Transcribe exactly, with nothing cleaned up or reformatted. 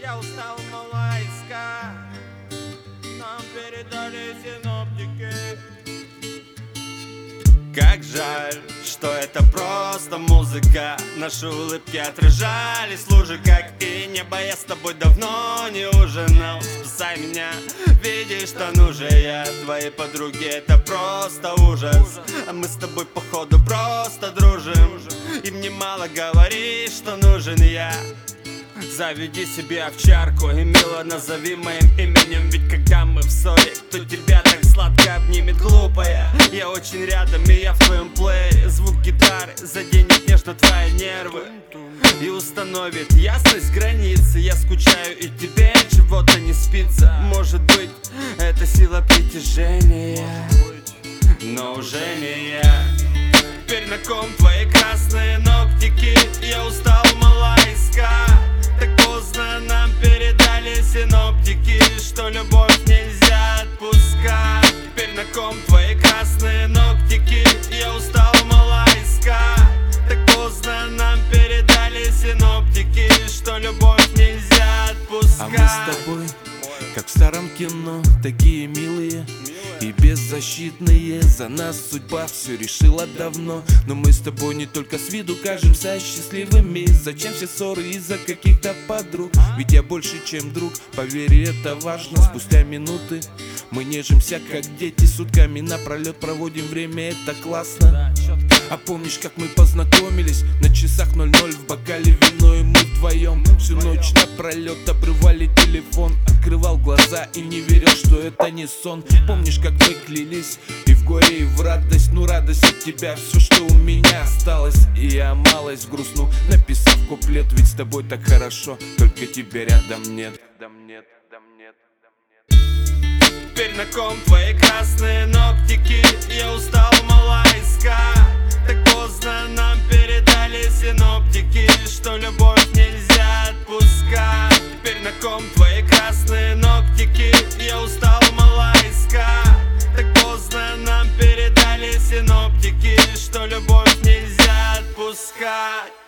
Я устал, малайска. Нам передали синоптики. Как жаль, что это просто музыка. Наши улыбки отражались в луже, как и небо. Я с тобой давно не ужинал. Спасай меня, видишь, что нужен я. Твои подруги это просто ужас. А мы с тобой походу просто дружим. И мне мало говоришь, что нужен я. Заведи себе овчарку и мило назови моим именем. Ведь когда мы в ссоре, кто тебя так сладко обнимет, глупая. Я очень рядом и я в твоем плеере. Звук гитары заденет нежно твои нервы и установит ясность границы. Я скучаю и тебе чего-то не спится. Может быть, это сила притяжения, но уже не я. Теперь на ком твои красные ногтики? Я устал, малайска. Так поздно нам передали синоптики, что любовь нельзя отпускать. Теперь на ком твои красные ногтики? Я устал, малайска. Так поздно нам передали синоптики, что любовь нельзя отпускать. А мы с тобой, как в старом кино, такие милые и беззащитные. За нас судьба все решила давно. Но мы с тобой не только с виду кажемся счастливыми. Зачем все ссоры из-за каких-то подруг? Ведь я больше, чем друг, поверь, это важно. Спустя минуты мы нежимся, как дети. Сутками напролет проводим время, это классно. А помнишь, как мы познакомились? На часах ноль-ноль, в бокале вино, и мы вдвоем всю ночь напролет обрывали телефон. Открывал глаза и не верил, что это не сон. Помнишь, как мы клялись и в горе, и в радость. Ну, радость от тебя, все, что у меня осталось. И я малость грустну, написав куплет. Ведь с тобой так хорошо, только тебя рядом нет. Теперь на ком твои красные ногтики? Я устал, малайска. Так поздно нам передали синоптики, что любовь нельзя отпускать. Теперь на ком твои красные ногтики? Я устал, малайска. Так поздно нам передали синоптики, что любовь нельзя отпускать.